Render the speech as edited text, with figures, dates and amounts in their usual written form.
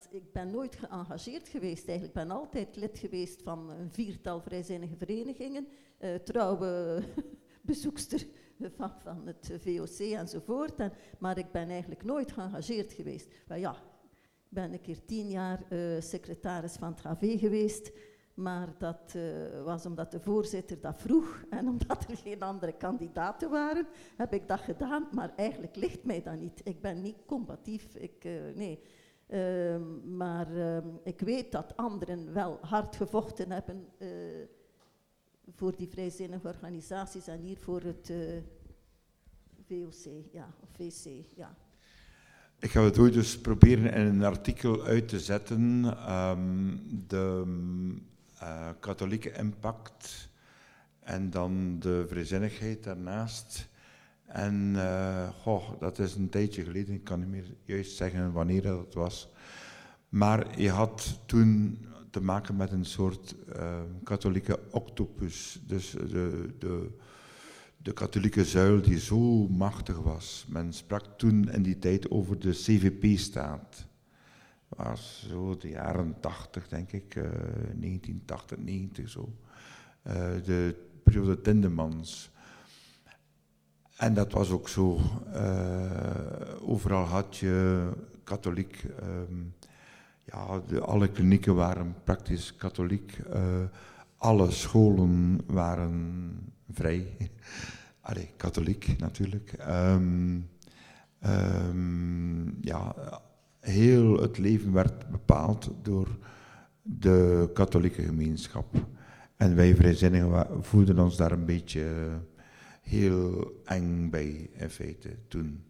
ik ben nooit geëngageerd geweest eigenlijk. Ik ben altijd lid geweest van een 4-tal vrijzinnige verenigingen, trouwe bezoekster van het VOC enzovoort. Maar ik ben eigenlijk nooit geëngageerd geweest. Maar ja, ik ben een keer 10 jaar secretaris van het HV geweest. Maar dat was omdat de voorzitter dat vroeg en omdat er geen andere kandidaten waren, heb ik dat gedaan. Maar eigenlijk ligt mij dat niet. Ik ben niet combatief, nee. Maar ik weet dat anderen wel hard gevochten hebben voor die vrijzinnige organisaties en hier voor het VOC, ja, of VC, ja. Ik ga het ooit dus proberen in een artikel uit te zetten, de katholieke impact en dan de vrijzinnigheid daarnaast. En dat is een tijdje geleden, ik kan niet meer juist zeggen wanneer dat was. Maar je had toen te maken met een soort katholieke octopus, dus de katholieke zuil die zo machtig was. Men sprak toen in die tijd over de CVP-staat. Dat was zo de jaren 80, denk ik, 1980, 90 zo. De periode Tindemans. En dat was ook zo. Overal had je katholiek. Alle klinieken waren praktisch katholiek. Alle scholen waren vrij. Katholiek natuurlijk. Heel het leven werd bepaald door de katholieke gemeenschap. En wij vrijzinnigen voelden ons daar een beetje heel eng bij, in feite, toen.